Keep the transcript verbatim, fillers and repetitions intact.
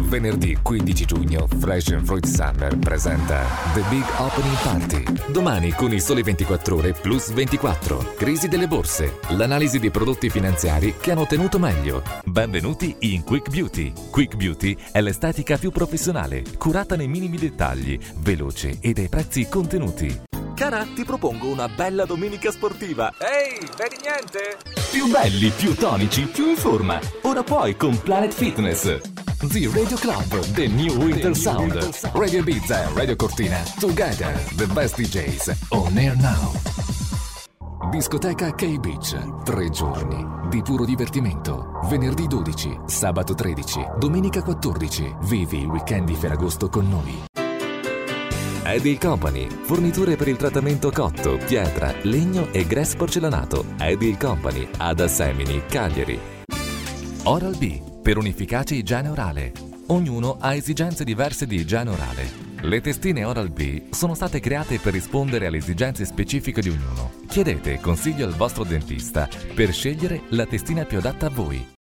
Venerdì quindici giugno, Fresh and Fruit Summer presenta The Big Opening Party. Domani con il Sole ventiquattro Ore plus ventiquattro. Crisi delle borse. L'analisi dei prodotti finanziari che hanno tenuto meglio. Benvenuti in Quick Beauty. Quick Beauty è l'estetica più professionale, curata nei minimi dettagli, veloce e dai prezzi contenuti. Cara, ti propongo una bella domenica sportiva. Ehi, vedi niente? Più belli, più tonici, più in forma. Ora puoi con Planet Fitness. The Radio Club, The New Winter Sound. Radio Ibiza e Radio Cortina. Together, the best D Js. On air now. Discoteca K-Beach. Tre giorni di puro divertimento. Venerdì dodici, sabato tredici, domenica quattordici. Vivi il weekend di Ferragosto con noi. Eddie Company, forniture per il trattamento cotto, pietra, legno e grass porcellanato. Eddie Company, ad Assemini, Cagliari. Oral-B, per un'efficace igiene orale. Ognuno ha esigenze diverse di igiene orale. Le testine Oral-B sono state create per rispondere alle esigenze specifiche di ognuno. Chiedete consiglio al vostro dentista per scegliere la testina più adatta a voi.